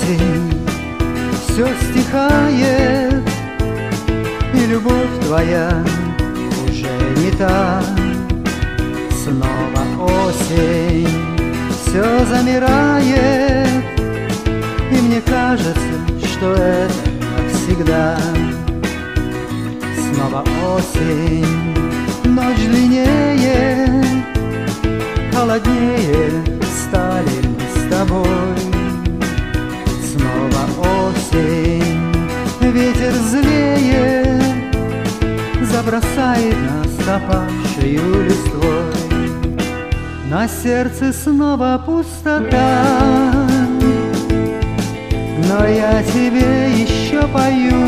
осень, все стихает, и любовь твоя уже не та. Снова осень, все замирает, и мне кажется, что это навсегда. Снова осень, ночь длиннее, холоднее стали мы с тобой. Снова осень, ветер злее, забросает нас опавшею листвой. На сердце снова пустота, но я тебе еще пою.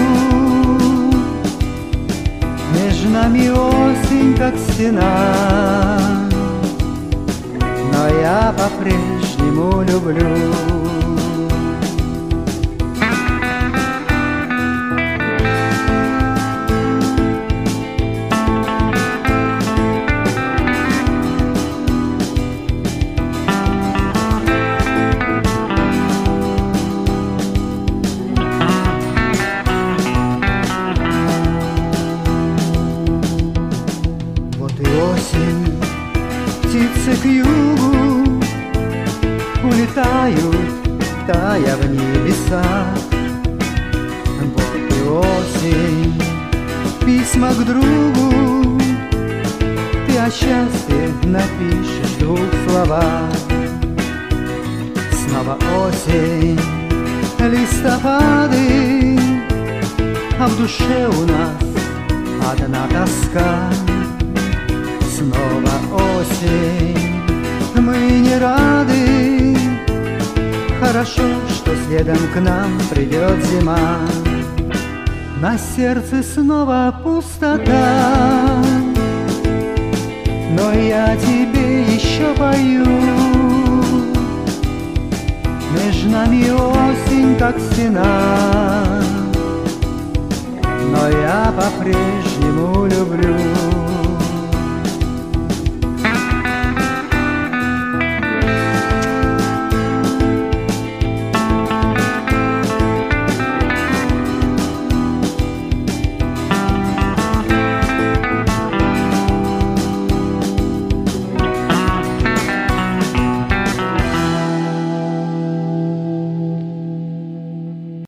Между нами осень, как стена, но я по-прежнему люблю. Осень, птицы к югу улетают, тая в небесах. Вот и осень, письма к другу, ты о счастье напишешь в двух словах. Снова осень, листопады, а в душе у нас одна тоска. Снова осень, мы не рады, хорошо, что следом к нам придет зима. На сердце снова пустота, но я тебе еще пою. Между нами осень, как стена, но я по-прежнему люблю.